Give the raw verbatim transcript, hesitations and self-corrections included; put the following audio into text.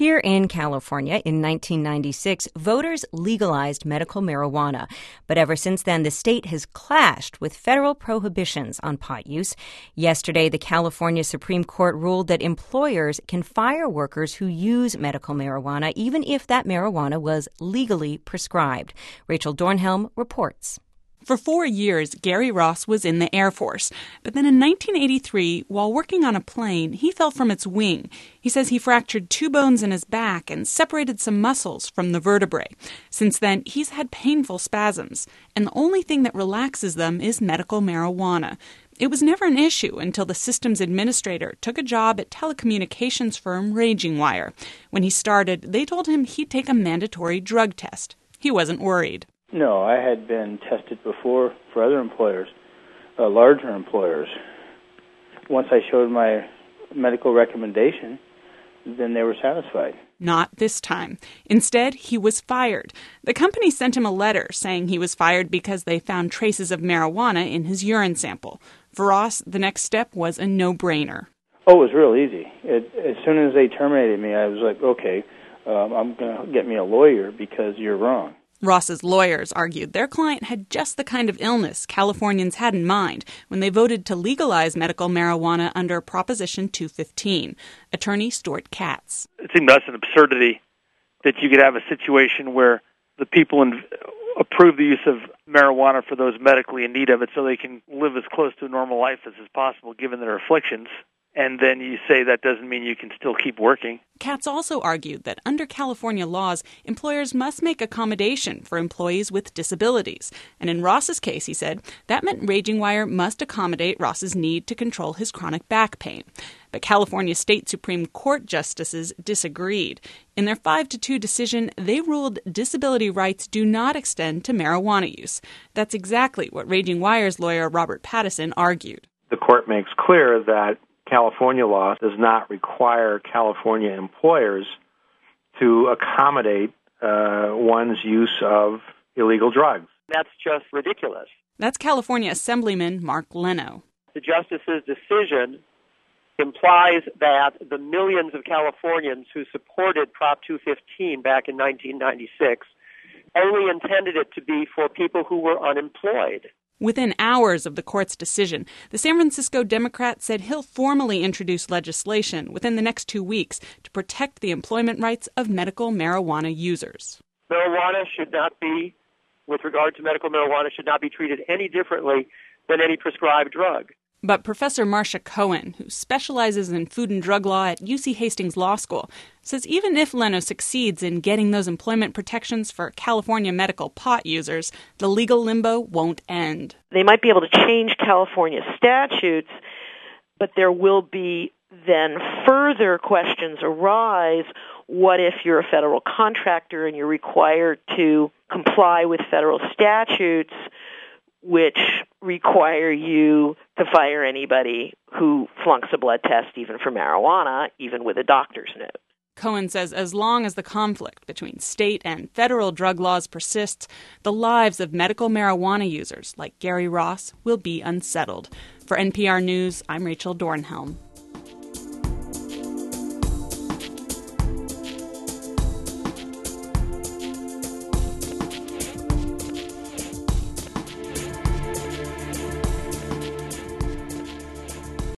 Here in California in nineteen ninety-six, voters legalized medical marijuana. But ever since then, the state has clashed with federal prohibitions on pot use. Yesterday, the California Supreme Court ruled that employers can fire workers who use medical marijuana, even if that marijuana was legally prescribed. Rachel Dornhelm reports. For four years, Gary Ross was in the Air Force. But then in nineteen eighty-three, while working on a plane, he fell from its wing. He says he fractured two bones in his back and separated some muscles from the vertebrae. Since then, he's had painful spasms, and the only thing that relaxes them is medical marijuana. It was never an issue until the systems administrator took a job at telecommunications firm Raging Wire. When he started, they told him he'd take a mandatory drug test. He wasn't worried. No, I had been tested before for other employers, uh, larger employers. Once I showed my medical recommendation, then they were satisfied. Not this time. Instead, he was fired. The company sent him a letter saying he was fired because they found traces of marijuana in his urine sample. For Ross, the next step was a no-brainer. Oh, it was real easy. It, as soon as they terminated me, I was like, okay, um, I'm going to get me a lawyer because you're wrong. Ross's lawyers argued their client had just the kind of illness Californians had in mind when they voted to legalize medical marijuana under Proposition two fifteen. Attorney Stuart Katz. It seemed to us an absurdity that you could have a situation where the people in, approve the use of marijuana for those medically in need of it so they can live as close to a normal life as is possible given their afflictions. And then you say that doesn't mean you can still keep working. Katz also argued that under California laws, employers must make accommodation for employees with disabilities. And in Ross's case, he said, that meant Raging Wire must accommodate Ross's need to control his chronic back pain. But California State Supreme Court justices disagreed. In their five to two decision, they ruled disability rights do not extend to marijuana use. That's exactly what Raging Wire's lawyer Robert Pattison argued. The court makes clear that California law does not require California employers to accommodate uh, one's use of illegal drugs. That's just ridiculous. That's California Assemblyman Mark Leno. The justice's decision implies that the millions of Californians who supported Prop two fifteen back in nineteen ninety-six only intended it to be for people who were unemployed. Within hours of the court's decision, the San Francisco Democrat said he'll formally introduce legislation within the next two weeks to protect the employment rights of medical marijuana users. Marijuana should not be, with regard to medical marijuana, should not be treated any differently than any prescribed drug. But Professor Marcia Cohen, who specializes in food and drug law at U C Hastings Law School, says even if Leno succeeds in getting those employment protections for California medical pot users, the legal limbo won't end. They might be able to change California statutes, but there will be then further questions arise. What if you're a federal contractor and you're required to comply with federal statutes which require you to fire anybody who flunks a blood test, even for marijuana, even with a doctor's note? Cohen says as long as the conflict between state and federal drug laws persists, the lives of medical marijuana users like Gary Ross will be unsettled. For N P R News, I'm Rachel Dornhelm.